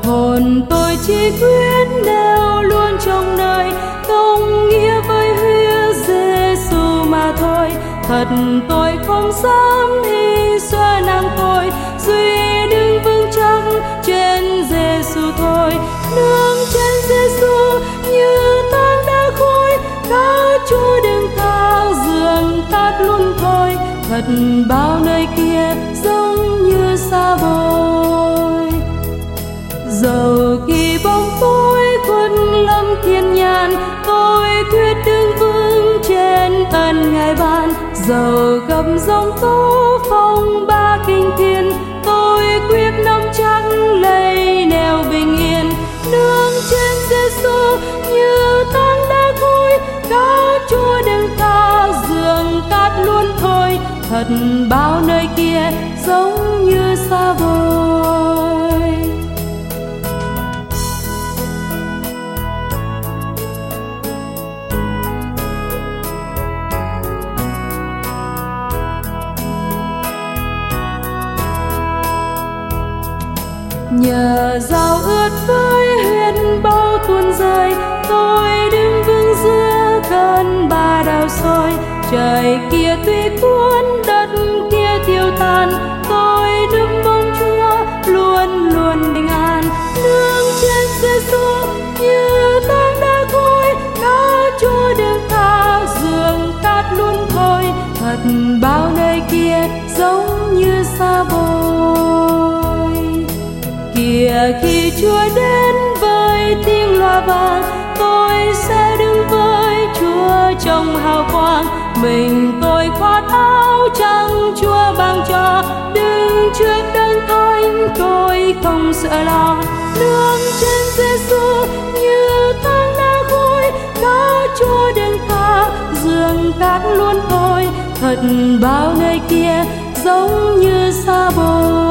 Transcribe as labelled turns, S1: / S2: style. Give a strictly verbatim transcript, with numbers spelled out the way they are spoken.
S1: hồn tôi chỉ quyết neo luôn trong đời công nghĩa với huyết Giêsu mà thôi. Thật tôi không dám hy xoa nàng tôi, duy đứng vững chắc trên Giêsu thôi. Nương trên Giêsu như tang đá khối, các Chúa đừng thang giường tát luôn thôi. Thật bao nơi kia giống như xa vời, dầu khi bóng tối khuất lâm thiên nhàn, tôi quyết đứng vững trên ân Ngài ban. Dầu gặp giông tố phong ba kinh thiên, tôi quyết nắm chắc lấy nẻo bình yên. Nương trên Giêsu như tang đá khối, các Chúa đừng tha giường cát luôn thôi. Thật bao nơi kia giống như xa vời. Nhờ dao ướt với huyết bao tuôn rơi, tôi đứng vững giữa cơn ba đào sôi. Trời kia tuy cuốn, đất kia tiêu tan, tôi đứng mong Chúa luôn luôn bình an. Nương trên Giêsu như tang đá khối, các Chúa đừng tha giường cát luôn thôi. Thật bao nơi kia giống như xa vời. Kìa khi Chúa đến với tiếng loa vang, tôi sẽ đứng với Chúa trong hào quang. Mình tôi khoác áo trắng Chúa ban cho, đứng trước đấng thánh tôi không sợ lo. Nương trên Giêsu như tang đá khối, các Chúa đừng tha giường cát luôn thôi. Thật bao nơi kia giống như xa vời.